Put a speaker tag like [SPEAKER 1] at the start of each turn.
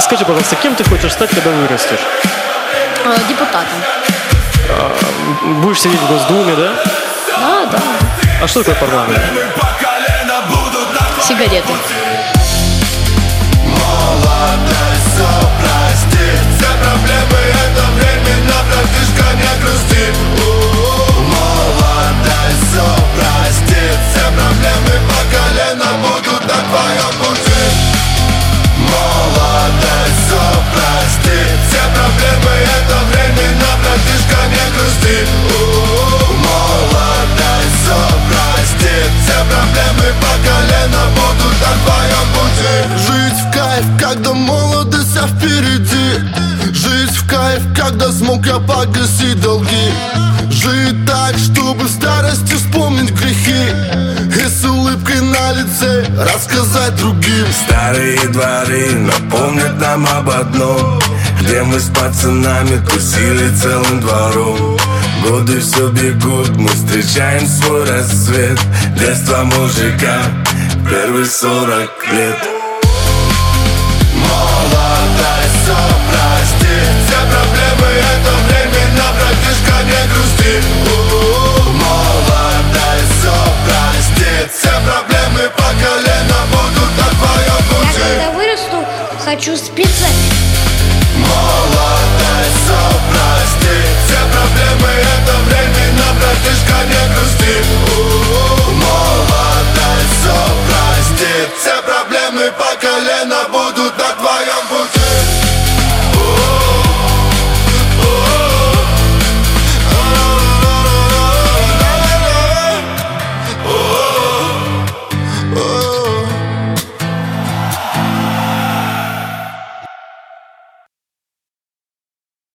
[SPEAKER 1] Скажи, пожалуйста, кем ты хочешь стать, когда вырастешь?
[SPEAKER 2] Депутатом.
[SPEAKER 1] Будешь сидеть в Госдуме, да?
[SPEAKER 2] Да.
[SPEAKER 1] А что такое парламент?
[SPEAKER 2] Сигареты.
[SPEAKER 3] Молодость, все прости. Все проблемы это временно, братишка, не грусти. Молодость, все прости. Все проблемы по колено будут на твоем пути. Молодость, все прости. Все проблемы это временно, братишка, не грусти. Молодость, все прости. Все проблемы по колено будут на твоем пути. Жить в кайф, когда молодость вся впереди. Жить в кайф, когда смог я погасить долги. Жить так, чтобы в старости вспомнить грехи и с улыбкой на лице рассказать другим.
[SPEAKER 4] Старые дворы напомнят нам об одном, где мы с пацанами тусили целым двором. Годы все бегут, мы встречаем свой рассвет. Детство мужика, первые 40 лет.
[SPEAKER 3] Молодость, все прости. Все проблемы это временно, братишка, не грусти. Молодость, все прости. Все проблемы по колено будут на твоем
[SPEAKER 5] Я
[SPEAKER 3] пути.
[SPEAKER 5] когда вырасту, хочу спиться.
[SPEAKER 3] Молодость,